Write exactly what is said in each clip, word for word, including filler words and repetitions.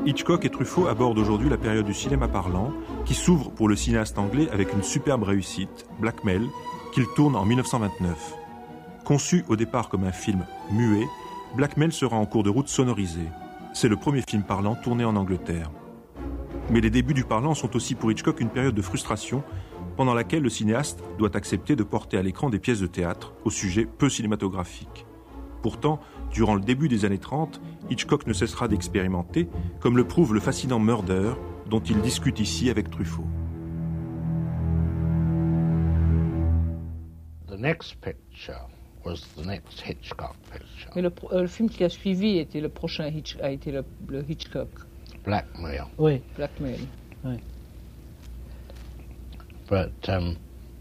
Hitchcock et Truffaut abordent aujourd'hui la période du cinéma parlant qui s'ouvre pour le cinéaste anglais avec une superbe réussite, Blackmail, qu'il tourne en dix-neuf cent vingt-neuf. Conçu au départ comme un film muet, Blackmail sera en cours de route sonorisé. C'est le premier film parlant tourné en Angleterre. Mais les débuts du parlant sont aussi pour Hitchcock une période de frustration pendant laquelle le cinéaste doit accepter de porter à l'écran des pièces de théâtre au sujet peu cinématographique. Pourtant, durant le début des années trente, Hitchcock ne cessera d'expérimenter, comme le prouve le fascinant Murder, dont il discute ici avec Truffaut. The next picture was the next Hitchcock picture. Mais le, euh, le film qui a suivi était le prochain Hitch, a été le, le Hitchcock. Blackmail. Oui. Blackmail. Oui. But um,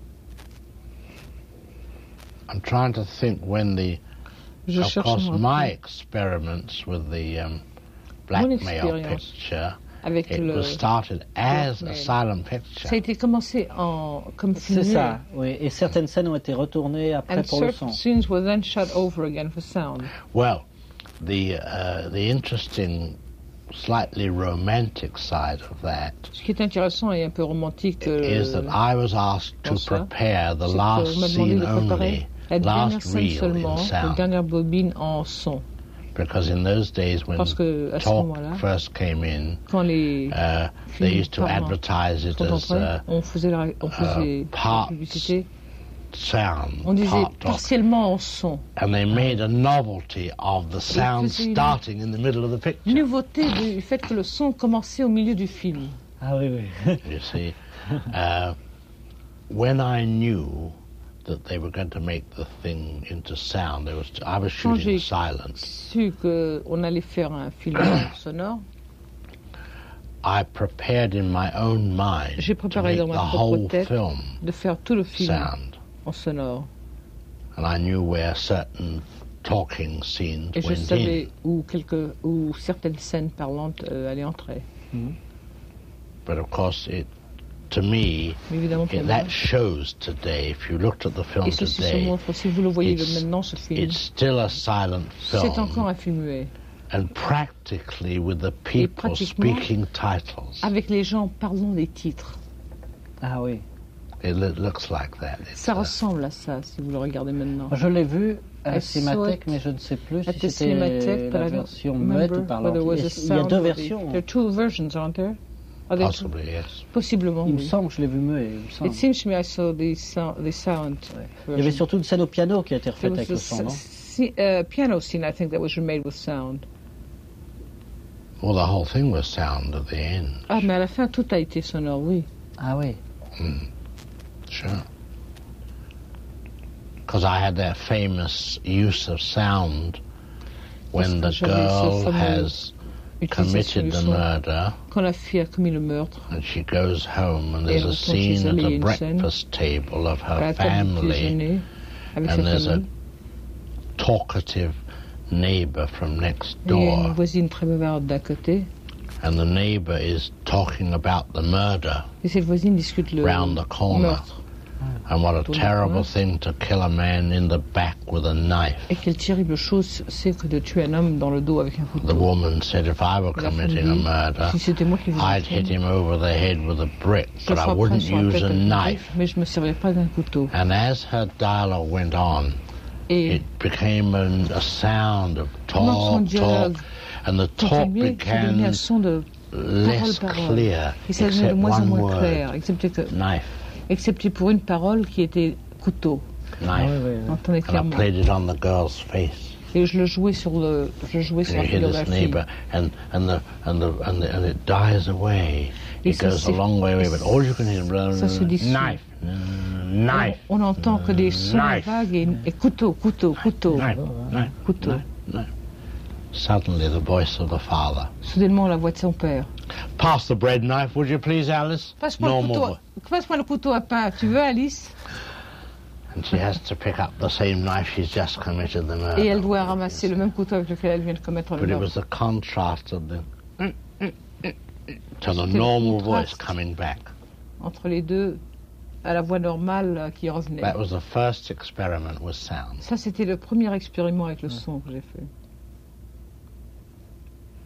I'm trying to think when the, Je of course, my experiments with the um, Blackmail picture, avec it le was started as Blackmail. a silent picture. Ça a été commencé en comme film. C'est ça, oui. Et certaines scènes ont été retournées après And pour le son. certain scenes were then shot over again for sound. Well, the uh, the interesting, slightly romantic side of that Ce qui est intéressant et un peu romantique euh, is that I was asked to prepare the last scene only, la dernière last scène reel seulement, in la sound. dernière bobine en son. Because in those days when Parce que à ce talk moment-là, first came in, quand les uh, they used to advertise it as entrés, uh, on faisait la, on faisait uh, la part publicité. sound, On disait part talk. partiellement en son. And they made a novelty of the sound faisait une- starting in the middle of the picture. Nouveauté du fait que le son commençait au milieu du film. Ah oui, oui. You see, uh, when I knew that they were going to make the thing into sound, there was I was Quand shooting j'ai silent. su qu'on allait faire un film sonore, I prepared in my own mind j'ai to préparé make dans the ma propre whole tête film de faire tout le film sound, en sonore. and I knew where certain talking scenes Et je went savais in. où, quelques, où certaines scènes parlantes euh, allaient entrer. But of course, it to me, Mais évidemment, pour it, moi, that shows today. If you looked at the film et ceci se today, montre, si vous le voyez it's- maintenant, ce film, it's still a silent c'est film. encore un film muet, And practically with the people pratiquement- speaking titles. avec les gens parlant des titres. Ah oui. It lo- looks like that. It's, Ça uh, ressemble à ça, si vous le regardez maintenant. Je l'ai vu à la I saw Cinémathèque, it mais je ne sais plus at si the c'était Cinémathèque, but la I don't version muette ou remember parlante. whether it was a Il y a sound deux or the- versions. There are two versions, aren't there? Are there two? possibly, yes. Possiblement, Il me oui. semble que je l'ai vu muet. Il me semble. It seems to me I saw the sound, the sound Il y avait surtout une scène au piano qui a été There refaite was avec le a son, non? s- uh, piano scene, I think, that was remade with sound. Well, the whole thing was sound at the end. Ah, mais à la fin, tout a été sonore, oui. Ah oui. Mm, sure. Because I had that famous use of sound when the Parce que j'avais ce girl fameux has utilisation committed du the son. murder Quand la fille a commis le meurtre, and she goes home and Et there's a elle retourne chez scene elle, at il y a the une scène breakfast table of à her la table du family déjeuner, avec and sa there's a famille, talkative neighbor from next et il y a une door voisine très bavarde d'à côté, and the neighbor is talking about the murder et cette voisine discute le round the corner meurtre. and what a Autour du terrible coin. thing to kill a man in the back with a knife. Et quelle terrible chose c'est que de tuer un homme dans le dos avec un The couteau. woman said if I were Et la femme committing a dit, murder, si c'était moi qui faisais I'd le crime, hit him over the head with a brick, je but le I frapperais wouldn't sur la use tête a avec une knife. griffe, mais je ne me servirais pas d'un couteau. And as her dialogue went on, Et it became an, a sound of comment son talk, dialogue talk, and the talk continuait, ça devenait un began son de less parole, parole. clear, Et ça devenait de except moins en one moins word, clair, excepté, que, knife, excepté pour une parole qui était couteau. knife. Ah oui, oui, oui. On entendait And I clairement. played it on the girl's face. Et je le jouais sur le, je jouais sur And la you hear figure de la this fille. neighbor, and and the and the and, the, and it dies away. Et It ça goes a s'est- long way away, but all you can hear is ça se dissout. knife, mm, knife, On n'entend que des sons Knife. vagues et, et couteau, couteau, couteau, knife, knife, couteau. knife, knife. Suddenly, the voice of the father. Soudainement, la voix de son père. Pass the bread knife, would you please, Alice? Passe-moi le Normal couteau, voice. passe-moi le couteau à pain. Tu veux, Alice? And she has to pick up the same knife she's just committed the murder. Et elle doit ramasser le même couteau avec lequel elle vient de commettre le But it meurtre. was the contrast of the to the C'était le normal voice contraste. coming back. Entre les deux, à la voix normale euh, qui revenait. That was the first experiment with sound. Ça, c'était le premier expériment avec le son que j'ai fait.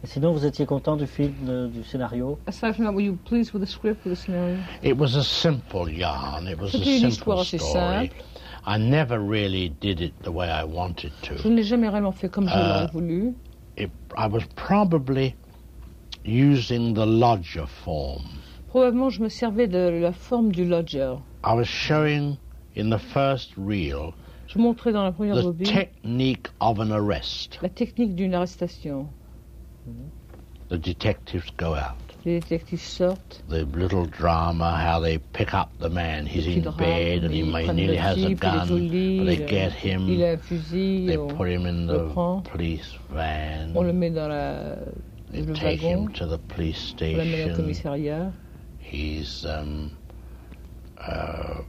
Et sinon, vous étiez content du film, de- du scénario? Aside from that, were you pleased with the script, with the scenario? It was a simple yarn. It was a C'était une histoire simple assez story. simple. I never really did it the way I wanted Je to. ne l'ai jamais réellement fait comme je Euh, l'aurais voulu. It, I was probably using the lodger form. Probablement, je me servais de la forme du lodger. I was showing in the first reel Je montrais dans la première the bobine technique of an arrest. la technique d'une arrestation. The detectives go out. Les détectives sortent, The little drama, how they pick up the man. He's petit in drame, bed and he ils may prennent nearly le has a type, il est gun, au lit, but they il a- get il him. a un fusil, They on, put him in le the prend. police van. on le met dans la, They le take wagon, him to the police on l'amène au station. commissariat. He's um, uh,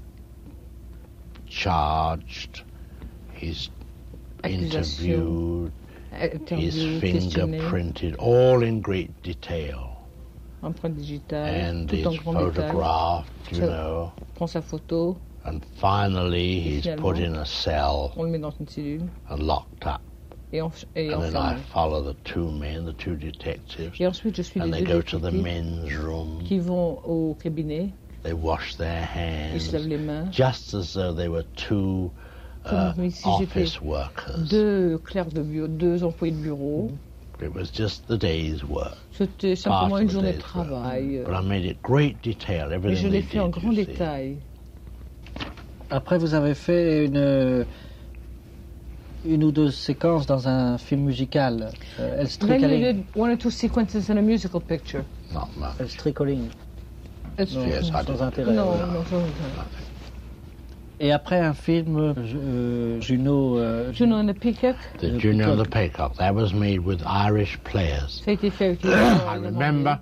charged. He's Accusation, interviewed. His interview, questionné, fingerprinted, all in great detail. empreinte digitale, And tout en he's grand détail. photographed, you So- know. Prend sa photo, And finally, he's Finalement. put in a cell on le met dans une cellule and locked up. et, enf- et And then I enfermé. follow the two men, the two detectives, Et ensuite, je suis and les they deux go to the détectives men's room. qui vont au cabinet, They wash their ils se lavent hands, les mains, just as though they were two uh, Comme si j'étais office workers. deux clercs de bureau, deux employés de bureau. It was just the day's work. C'était part simplement of une the journée de day's work. travail. But I made it great detail, Mais everything je they l'ai fait en did, grand you see. détail. Après, vous avez fait une, une ou deux séquences dans un film musical, euh, El Then you Strickling. did one or two sequences in a musical picture. Not much. El Strickling. It's Non, Yes, I sans did. intérêt. Non, voilà. non, sans intérêt. Et après un film, euh, Juno. euh, Juno and the Peacock, The The Junior and the Peacock. Peacock, that was made with Irish players. ça a été fait avec les I remember,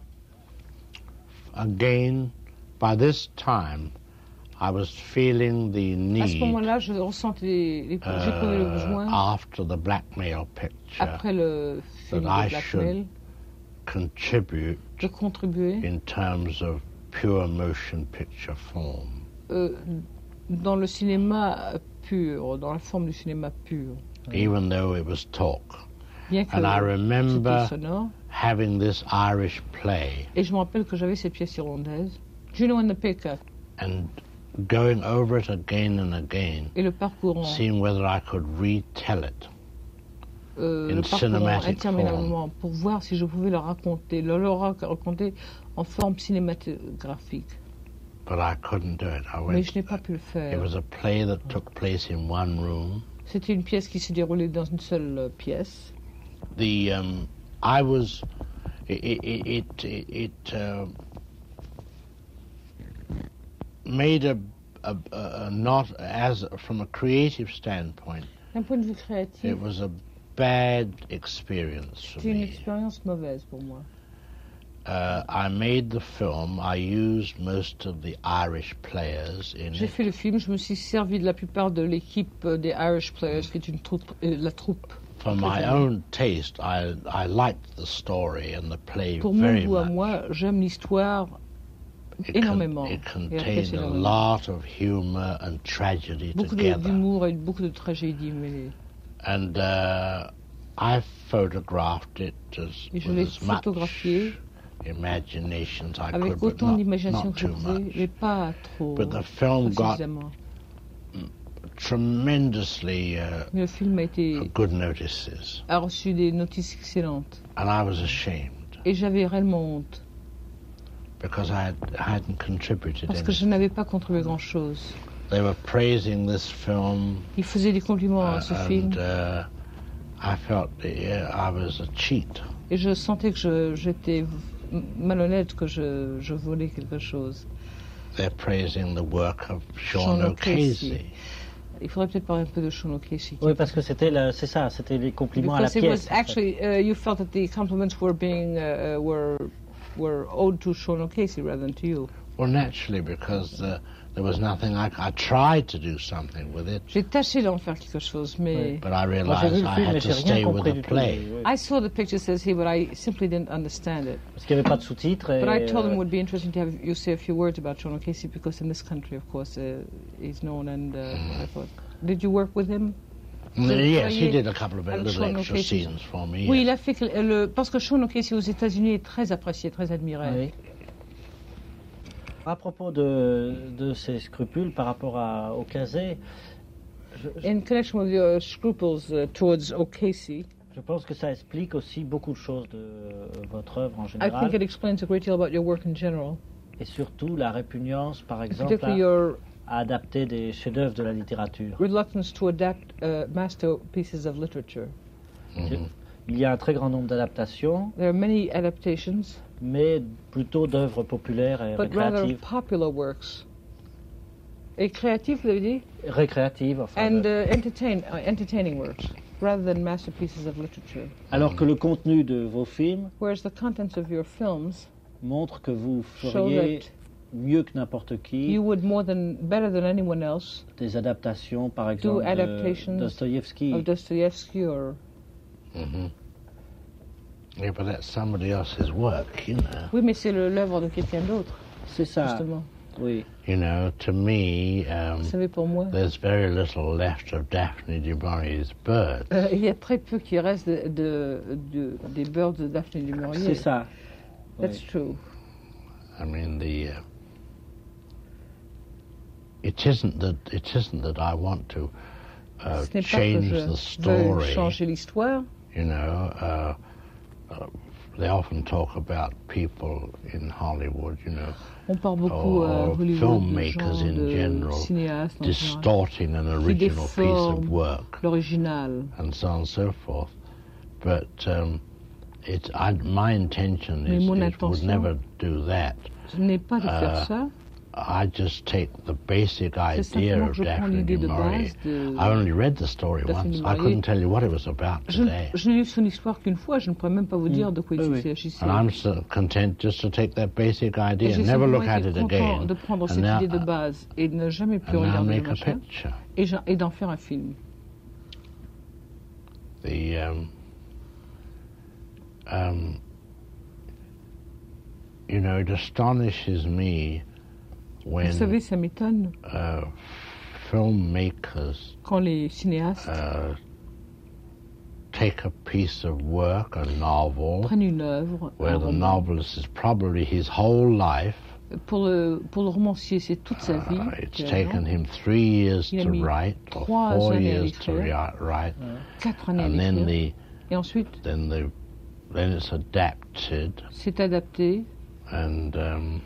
again, by this time, I was feeling the À ce need, moment-là, je ressentais, les- les- j'éprouvais le uh, besoin, after the blackmail picture, après le film that I de Blackmail, contribute de contribuer in terms of pure motion picture form. euh, dans le cinéma pur, dans la forme du cinéma pur. Even though it was talk. Bien que And I remember c'était sonore. having this Irish play Et je me rappelle que j'avais cette pièce irlandaise, Juno and the Peacock, and going over it again and again, et le parcourant, seeing whether I could retell it. euh, in le parcourant cinematic interminablement pour voir si je pouvais le raconter, le, le raconter en forme cinématographique. But I couldn't do it. I Mais went. je n'ai pas pu le It faire. was a play that took place in one room. C'était une pièce qui s'est déroulée dans une seule euh, pièce. The um, I was. It it it, it, it uh, made a, a, a, a not as from a creative standpoint. D'un point de vue créatif, It was a bad experience for c'était une me. expérience mauvaise pour moi. Uh, I made the film. I used most of the Irish players in J'ai it. fait le film, je me suis servi de la plupart de l'équipe euh, des Irish Players, qui est une troupe, euh, la troupe. For my own taste, I I liked the story and the play Pour mon very goût à much. moi, j'aime l'histoire It, énormément. it Et contained apprécie a énormément. lot of humor and tragedy Beaucoup de- together. d'humour et beaucoup de tragédie mêlée. And uh, I photographed it as, Et je with l'ai as much photographié imagination as I avec could, but autant not, d'imagination not que je too pouvais, much. mais pas trop, But the pas film got suffisamment. tremendously uh, Mais le film a été good notices, a reçu des notices excellentes. and I was ashamed Et j'avais réellement honte, because I, had, I hadn't contributed parce que je anything. n'avais pas contribué grand-chose. They were praising this film, Ils faisaient des compliments uh, à ce film, and uh, I felt yeah, I was a cheat. et je sentais que je- j'étais v- malhonnête, que je, je volais quelque chose. They're praising the work of Sean Sean O'Casey. O'Casey. Il faudrait peut-être parler un peu de Sean O'Casey. Oui, parce que c'était la- c'est ça, c'était les compliments à la Because it pièce. was actually, uh, you felt that the compliments were being, uh, uh, were, were owed to Sean O'Casey rather than to you. Well, naturally, because uh, there was nothing I, I tried to do something with it, J'ai tâché d'en faire quelque chose, mais but I Moi, j'ai vu realized le I film, mais had j'ai to rien stay with compris the du tout. play. Oui, I saw the picture says here, but I simply didn't understand it. parce qu'il n'y avait pas de sous-titres. Et, But I told him it euh, would be interesting to have you say a few words about Sean O'Casey because in this country, of course, uh, he's known. And uh, I thought, did you work with him? Vous avez Yes, he travaillé did a couple of avec little Sean extra O'Casey. scenes for me. Oui, yes. il a fait que le, parce que Sean O'Casey aux États-Unis est très apprécié, très admiré. Oui. À propos de, de ces scrupules par rapport à O'Casey, je, In connection with your scruples uh, towards O'Casey, je pense que ça explique aussi beaucoup de choses de votre œuvre en I think général, it explains a great deal about your work in general. et surtout la répugnance, par exemple, Particularly à, your à adapter des chefs-d'œuvre de la littérature. reluctance to adapt uh, masterpieces of literature. Mhm. Il y a un très grand nombre d'adaptations, There are many adaptations, mais plutôt d'œuvres populaires et but rather récréatives. popular works. Et créatif, vous avez dit? Récréatives, enfin. And de- uh, entertain, uh, entertaining works, rather than masterpieces of literature. Alors que le contenu de vos films Whereas the contents of your films montre que vous show feriez that mieux que n'importe qui you would more than, better than anyone else, des adaptations, par exemple, de adaptations Dostoïevski. of Dostoevsky or... Mhm. Yeah, but that's somebody else's work, you know. Oui, mais c'est le- l'œuvre de quelqu'un d'autre, C'est ça, justement. oui. You know, to me, um, Vous savez, pour moi, there's very little left of Daphne du Maurier's birds. euh, il y a très peu qui reste de, de, de- des birds de Daphne du Maurier. C'est ça. oui. That's true. I mean, the uh, it isn't that it isn't that I want to uh, Ce n'est pas que change je the veux story. changer l'histoire. You know, uh, uh, they often talk about people in Hollywood. You know, On parle beaucoup à or Hollywood de filmmakers gens, in de general cinéastes, en général, distorting an qui original piece déforment of work l'original. and so on and so forth. But um, it, I, my intention Mais is mon it would intention- never do that. Ce n'est pas de faire Euh, ça. I just take the basic C'est idea simplement of que je prends Daphne l'idée du de Maurier. base de... I only read the story Daphne once. du I Maurier. couldn't tell you what it was about Je, today. je n'ai lu son histoire qu'une fois, je ne pourrais même pas vous dire de quoi Oui, il oui. s'agissait. And I'm so content just to take that basic Et idea j'ai and never simplement look at été it content again de prendre and cette now- idée de base et de ne jamais plus and now regarder le make a machin picture. et, j'en- et d'en faire un film. The um, um, you know, it astonishes me Vous when savez, ça m'étonne uh, filmmakers quand les cinéastes uh, take a piece of work, a novel, prennent une œuvre, where un the roman. novelist is probably his whole life. Pour le, pour le romancier, c'est toute sa vie. Uh, it's finalement. taken him three years Il a to mis write, or trois four années à years to l'écrire. ri- write, Quatre années à and then l'écrire. the Et ensuite, then the then it's adapted c'est adapté and um,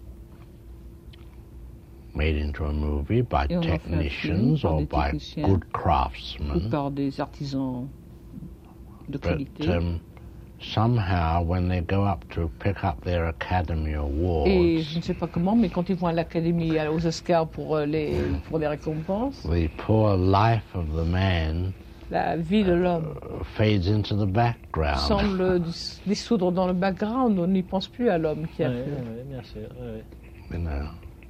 made into a movie by Et on en fait un film technicians par or des by techniciens good ou craftsmen. par des artisans de But qualité. um, somehow, when they go up to pick up their Academy Et Awards, je ne sais pas comment, mais quand ils vont à l'Académie, à- aux Oscars pour, euh, les, pour les récompenses, the poor life of the man la vie de l'homme fades into the background. semble dis- dissoudre dans le background. On n'y pense plus à l'homme qui a Oui, fait. oui, bien sûr. Oui, oui. You know.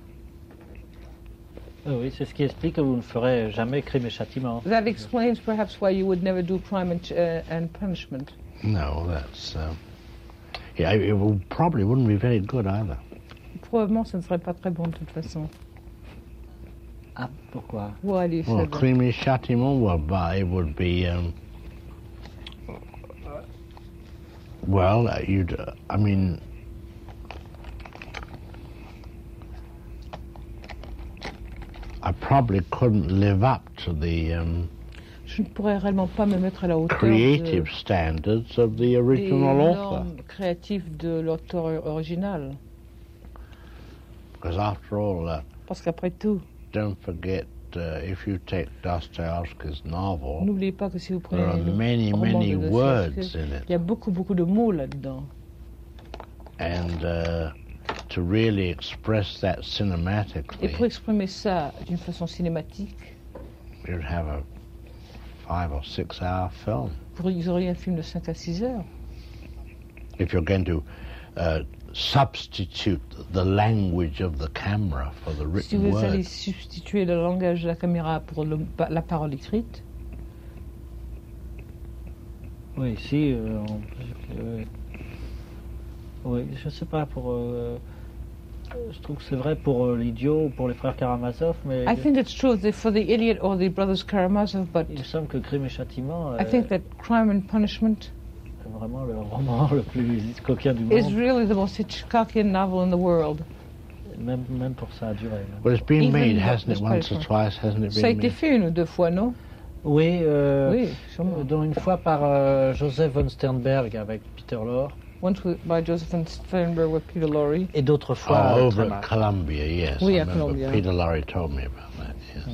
Oui, oui, c'est ce qui explique que vous ne ferez jamais Crime et Châtiment. That explains perhaps why you would never do Crime and, uh, and Punishment. No, that's uh, yeah. It will, probably wouldn't be very good either. Probablement, ce ne serait pas très bon de toute façon. Ah, pourquoi? Ou allez, Well, ça va. creamy châtiment, well, but it would be. Um, well, uh, you'd. Uh, I mean. I probably couldn't live up to the um, Je ne pourrais réellement pas me mettre à la hauteur de, creative standards of the des original author. normes créatives de l'auteur original. Because after all, uh, Parce qu'après tout, don't forget, uh, if you take Dostoevsky's novel, n'oubliez pas que si vous prenez there are le many, roman many de words Dostoïevski, in il y a it. beaucoup, beaucoup de mots là-dedans. And uh, to really express that Et cinematically, pour exprimer ça d'une façon cinématique, you'd have a five or six hour film. vous auriez un film de cinq à six heures. If you're going to uh, substitute the language of the camera for the Si written vous allez word, substituer le langage de la caméra pour le- la parole écrite, Oui, ici, euh, on- euh, oui, je ne sais pas pour. euh, Je trouve que c'est vrai pour euh, l'idiot ou pour les frères Karamazov, mais I think it's true that for the idiot or the brothers Karamazov, but il me semble que Crime et Châtiment euh, I think that Crime and Punishment est vraiment le roman le plus coquin du is monde. really the most Hitchcockian novel in the world. Même, même pour ça a duré. même. Well, it's been Even made, the- hasn't the it, once or Spider-Man. twice, hasn't it Ça a been été made? fait une ou deux fois, non? Oui, euh, Oui, sûrement. euh, dont une fois par euh, Joseph von Sternberg avec Peter Lorre, Once with, by Joseph Sternberg with Peter Lorre. et d'autres fois Oh, euh, over très at mal. Columbia, yes. Oui, I à remember Columbia. Peter Lorre told me about that, yes.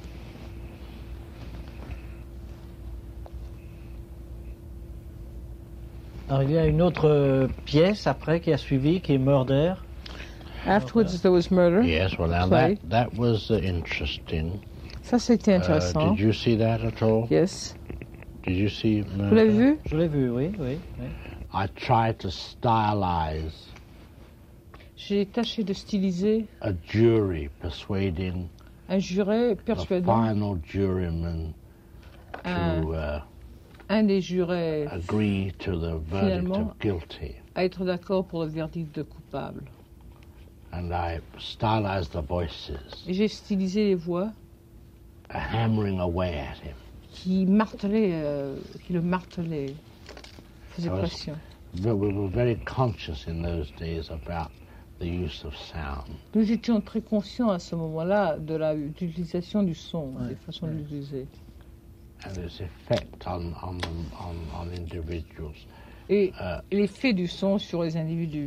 Alors il y a une autre euh, pièce après qui a suivi, qui est Murder. Afterwards, there was Murder. Yes, well, now Play. that, that was uh, interesting. Ça, c'était Uh, intéressant. did you see that at all? Yes. Did you see Vous l'avez vu? Je l'ai vu, oui, oui. oui. I tried to stylize J'ai tâché de styliser a jury persuading un juré the persuadant final juryman un, to uh, un des jurés agree to the verdict Finalement- of guilty. à être d'accord pour le verdict de coupable. And I stylized the voices, Et j'ai stylisé les voix uh, hammering away at him. qui martelaient, euh, qui le martelaient, faisaient Ça va. pression. We were very conscious in those days about the use of sound. Nous étions très conscients à ce moment-là de la- de l'utilisation du son, Ouais, des façons ouais. de l'utiliser. And its effect on, on, them- on, on individuals. Et Uh, l'effet du son sur les individus.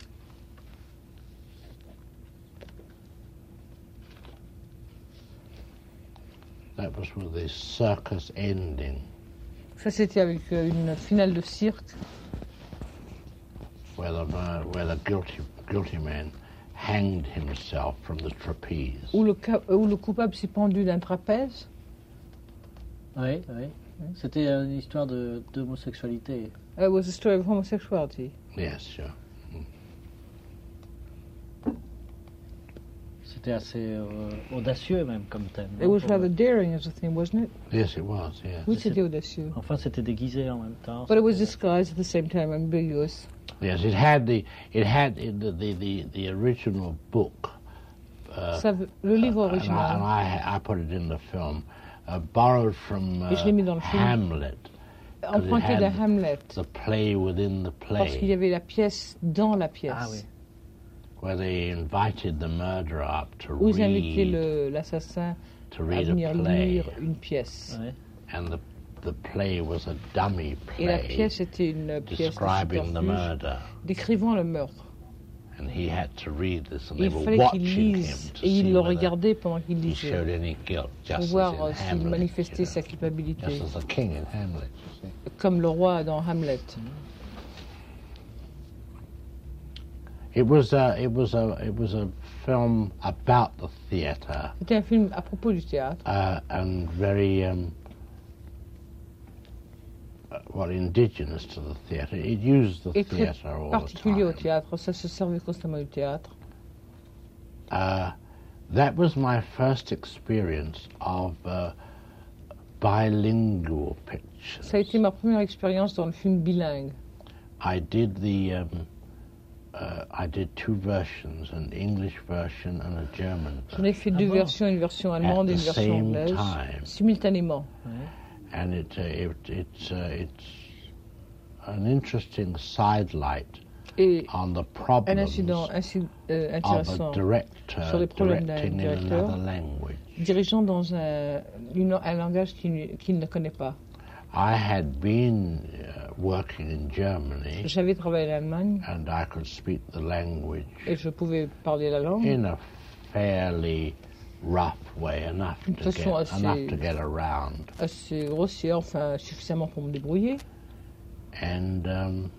that was with the circus ending, Ça, c'était avec euh, une finale de cirque where the, mur- where the guilty, guilty man hanged himself from the trapeze. où le, ca- où le coupable s'est pendu d'un trapèze. Oui, oui. C'était une histoire de- d'homosexualité. It was a story of homosexuality. Yes, sure. C'était assez euh, audacieux même comme thème. It non, was pour- rather daring as a thing, wasn't it? Yes, it was, yes. Oui, Mais c'était audacieux. Enfin, c'était déguisé en même temps. But it was disguised at the same time, ambiguous. Yes, it had the, it had in the, the, the, the original book. Uh, Ça, veut- le livre and I, and original, I, I put it in the film, uh, borrowed from uh, Et je l'ai mis dans le film. Hamlet, emprunté had de Hamlet, the play within the parce qu'il y play, avait la pièce dans la pièce, Ah oui. where they invited the murderer up to où ils invitaient read, le- l'assassin to à read venir a play, lire une pièce. Ouais. and the, the play was a dummy Et la play pièce était une pièce de describing the subterfuge, murder. décrivant le meurtre. And he had to read this, and Et they il were fallait qu'il watching him lise, to et see il le whether regardait pendant qu'il he lisait, showed any guilt, pour just voir as euh, in s'il Hamlet, manifestait you sa know, culpabilité, just as a king in Hamlet. You see. comme le roi dans Hamlet. It was a, it was a, it was a film about the theatre, C'était un film à propos du théâtre, uh, and very, um, uh, well, indigenous to the theatre. It used the et très theatre all the particulier au time. théâtre. Ça se servait constamment du théâtre. Uh, that was my first experience of uh, bilingual pictures. Ça a été ma première expérience dans le film bilingue. I did the, um, uh, I did two versions, an English version and a German J'en ai fait Ah deux bon? versions, une version allemande et At une the version same anglaise, time. simultanément. and it, uh, it it's uh, it's an interesting sidelight Et on the un problems incident ainsi, euh, of intéressant, a director sur les problèmes d'un directing in directeur. another language. dirigeant dans un, une- un langage qu'il qu'il ne connaît pas. I had been uh, working in Germany, J'avais travaillé en Allemagne and I could speak the language et je pouvais parler la langue in a fairly rough way, enough Une to façon get assez- enough to get around. assez grossière, enfin suffisamment pour me débrouiller. And um,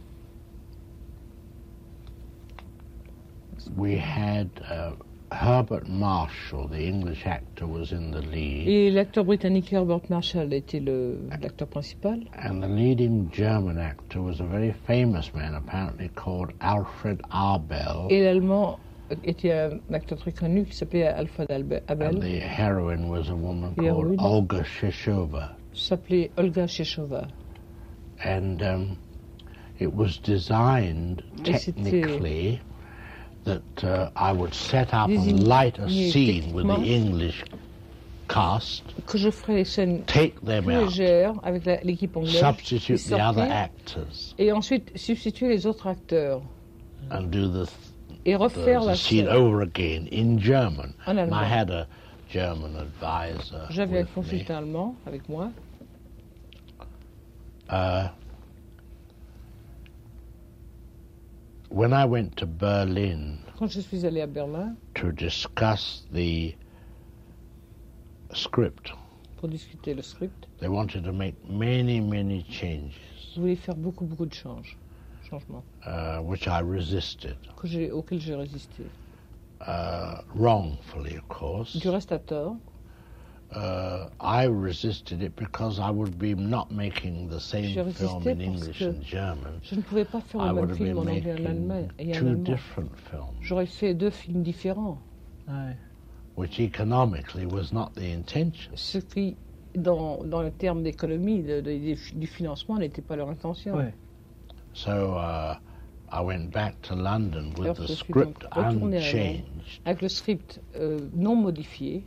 we had uh, Herbert Marshall, the English actor, was in the lead, Et l'acteur britannique Herbert Marshall était le- l'acteur principal. and the leading German actor was a very famous man, apparently called Alfred Abel, Et l'allemand était un acteur très connu qui s'appelait Alfred Albe- and Abel, the heroine was a woman The called heroine? Olga Shishova. s'appelait Olga Sheshova. And um, it was designed Et c'était- technically that uh, I would set up Désigner and light a scene with the techniquement. English cast, Que je ferai les scènes take them plus out, légères avec la- l'équipe anglaise, substitute les the other sortir, actors, et ensuite substituer les autres acteurs and do the, et the, refaire the la scene scène over again in German. en And I allemand. had a German advisor J'avais un with me. consultant allemand avec moi. Uh, when I went to Berlin Quand je suis allée à Berlin to discuss the script, pour discuter le script, they wanted to make many, many changes, je voulais faire beaucoup, beaucoup de changes, changements uh, which I resisted. que j'ai, auxquels j'ai résisté. Uh, wrongfully, of course. Du reste à tort. Uh, I resisted it because I would be not making the same J'ai film résisté in parce English que and German. je ne pouvais pas faire I le would même have film been en anglais et en allemand. making Et en two allemand. different films, J'aurais fait deux films différents. Ouais. which economically was not the intention. Ce qui, dans, dans le terme d'économie, de- de- du financement, n'était pas leur intention. Ouais. So uh, I went back to London with Alors, the je suis script donc retournée à Londres unchanged, avec le script euh, non modifié.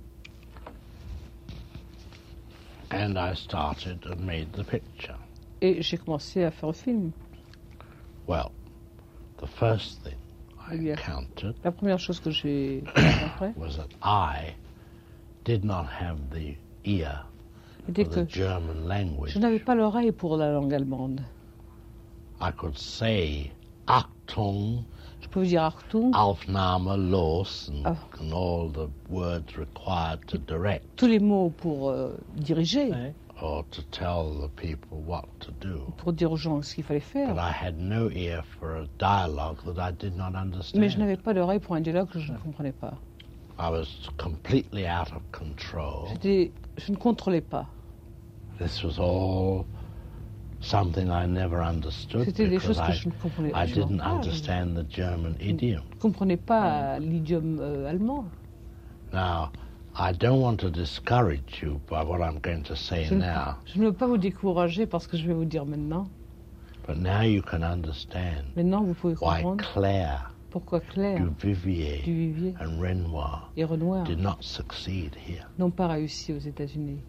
and I started and made the picture. Et j'ai commencé à faire le film. Well, the first thing I Eh bien. encountered La première chose que j'ai rencontrée was that I did not have the ear était for que the German language. je n'avais pas l'oreille pour la langue allemande. I could say Achtung, Je pouvais dire Achtung, Aufnahme, Los, and, Ah. and all the words required to direct tous les mots pour euh, diriger, Ouais. or to tell the people what to do. pour dire aux gens ce qu'il fallait But faire. I had no ear for a dialogue that I did not understand. Mais je n'avais pas l'oreille pour un dialogue que je ne comprenais pas. I was completely out of control. J'étais, je ne contrôlais pas. This was all something I never understood C'était des because choses que I, je ne comprenais I je ne didn't pas. understand the German idiom. Je ne comprenais pas l'idiome euh, allemand. Now, I don't want to discourage you by what I'm going to say Je ne, now, je ne veux pas vous décourager parce que je vais vous dire maintenant. but now you can understand Maintenant, vous pouvez why comprendre Claire, pourquoi Claire, Duvivier, Duvivier and Renoir et Renoir did not succeed here. n'ont pas réussi aux États-Unis.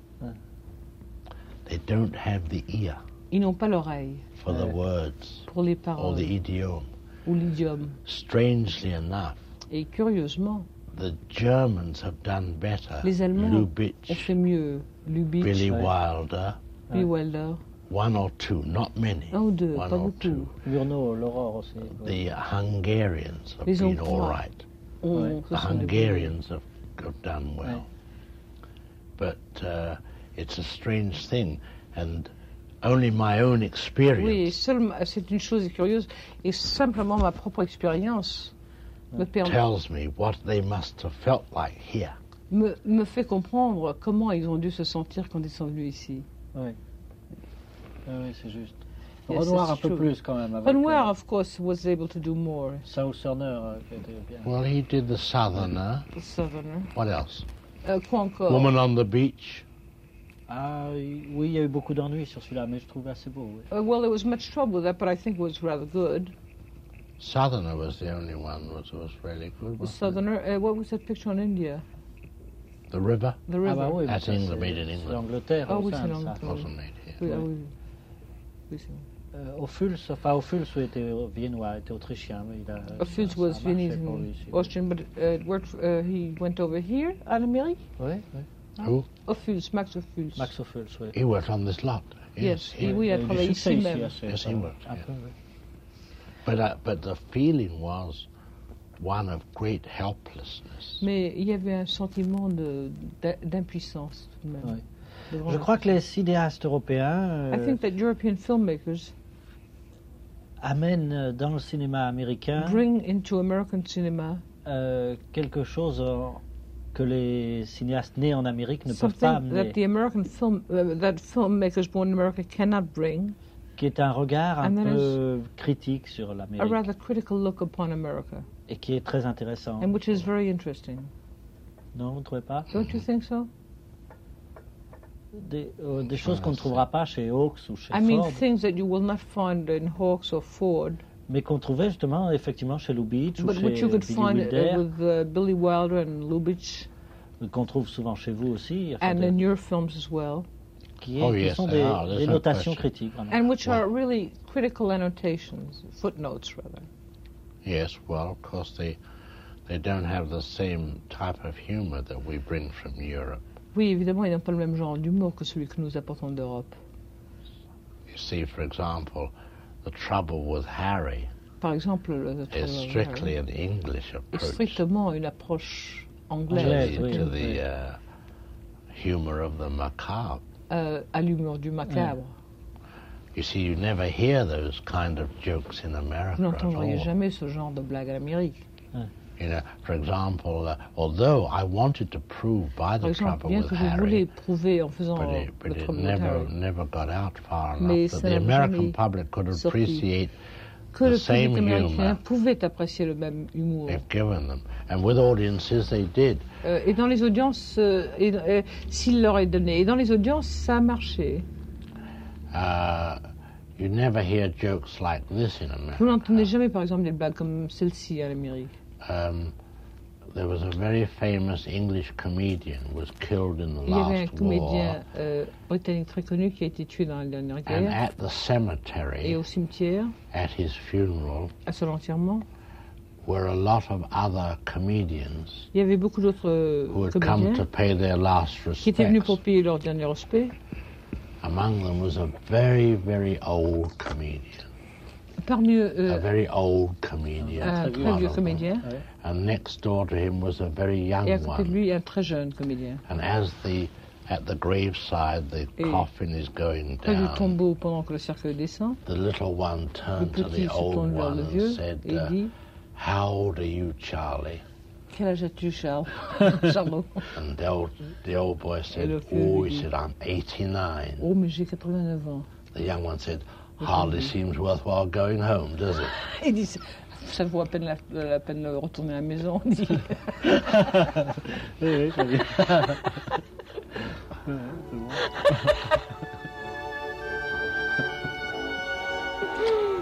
They don't have the ear Ils n'ont pas l'oreille for the Ouais. words pour les or paroles the idiom. ou l'idiome. Strangely enough, Et curieusement, the Germans have done better. les Allemands ont Lubitsch, fait mieux. Lubitsch, Billy Ouais. Wilder, Billy Wilder, one or two, not many, un ou deux, one pas or beaucoup, two. Murnau, l'Aurore aussi. Ouais. The Hungarians have Les been Hongrois. all right. ont, Ouais. se The sont débrouillés. Hungarians have, have done well. But uh, it's a strange thing, and only my own Oui, et experience seul- c'est une chose curieuse, et simplement ma propre expérience me, permet- tells me what they must have felt like here. me, me fait comprendre comment ils ont dû se sentir quand ils sont venus ici. Ouais. Ah oui, c'est juste. Yes, Renoir that's un peu true. plus quand même. Avec, Renoir, euh, of course, was able to do more. Southern, euh, qui était bien. Well, he did the Southerner. The Southerner. What else? Euh, quoi encore? Woman on the Beach. Ah oui, il y a eu beaucoup d'ennuis sur celui-là, mais je trouve assez beau. Oui. Uh, well, there was much trouble with that, but I think it was rather good. Southerner was the only one that was really good. The wasn't Southerner. Uh, what was that picture on India? it? The River The Ah river. bah oui, mais At ça, England, c'est- made in c'est England. l'Angleterre. Ah au oui, sein c'est de ça. l'Angleterre. wasn't made here. Oui, ah Ouais. oui. Oui, c'est bon. Euh, Ophuls, enfin Ophuls était viennois, était autrichien, mais il a. Ophuls ça- was ça a marché Viennese pour and lui, si- Austrian, but uh, it worked, uh, he went over here, en Amérique. Oui, oui. Who? Ophuls, Max Ophuls. Max Ophuls, oui. He worked on this lot. Yes, here. et oui, il a eu du travaillé succès ici ici, même. assez, Yes, ça he va. worked, Un yeah. peu, oui. But uh, but the feeling was one of great helplessness. Mais il y avait un sentiment de- d'im- d'impuissance tout de même. Ouais. devant Je la- crois que les cinéastes européens I euh, think that European filmmakers amènent euh, dans le cinéma américain bring into American cinema euh, quelque chose euh, que les cinéastes nés en Amérique ne peuvent pas something that amener, the American film, uh, that filmmakers born in America cannot bring, qui est un regard un And that peu critique sur a l'Amérique rather critical look upon America, et qui est très intéressant. and which is very interesting. Non, vous ne trouvez pas? Don't you think so? Des, euh, des choses qu'on ne trouvera pas chez Hawks ou chez I mean, Ford. things that you will not find in Hawks or Ford. Mais qu'on trouvait justement effectivement chez Lubitsch ou But chez which you could Billy find Wilder, uh, with uh, Billy Wilder and Lubitsch, qu'on trouve souvent chez vous aussi, enfin, and de- in your films as well, qui, est- Oh, qui yes, sont they des, are. There's des no notations question. critiques. Vraiment. and which are really critical annotations, footnotes rather. Yes, well, of course they they don't have the same type of humor that we bring from Europe. Oui, évidemment, ils n'ont pas le même genre d'humour que celui que nous apportons d'Europe. You see, for example, The Trouble with Harry Par exemple, le is strictly an English est approach strictement une approche to anglaise the, oui, to oui. the uh, humor of the macabre. euh, à l'humour du macabre. You see, you never hear those kind of jokes in America Vous at n'entendriez all. jamais ce genre de blague en Amérique. You know, for example, uh, although I wanted to prove by Par the exemple, trouble bien with que je voulais Harry, prouver en faisant but euh, it, but le it trouble de never Harry never got out far Mais enough ça that the n'a American jamais public could sorti. appreciate que the le same public américain humor pouvait apprécier le même humour. if given them, and with audiences they did. Euh, et dans les audiences, euh, et, euh, s'il leur est donné. Et dans les audiences, ça a marché. Uh, you never hear jokes like this in Vous n'entendez America. jamais, par exemple, des blagues comme celle-ci en Amérique. Um, there was a very famous English comedian was killed in the Il y avait un last war, comédien euh, britannique très connu qui a été tué dans la dernière and guerre. at the Et cemetery, au cimetière, at his funeral, à son enterrement, were a lot of other comedians il y avait beaucoup d'autres euh, who had come comédiens to pay their last qui étaient venus respects. pour payer leur dernier respect. Among them was a very, very old comedian, Parmi eux, a euh, very old comedian, un très très one vieux of them. comédien, And next door to him was a very young et à côté de one. lui, un très jeune comédien. And as the at the graveside the Et coffin is going Près du down, tombeau, pendant que le cercueil descend, the little one le turned to petit the se old tourne vers one le and vieux said, et uh, dit "How old are you, Charlie?" « Quel âge as-tu, Charles ?» Charlot. And the old the old boy said, le vieux "Oh," lui he dit, said, "I'm eighty-nine." « Oh, mais j'ai quatre-vingt-neuf ans. The young one said, "Hardly seems worthwhile going home, does it?" » Il dit « Ça vaut à peine la, la peine de retourner à la maison. » il dit. Oui, oui, très bien. Ouais, c'est bon.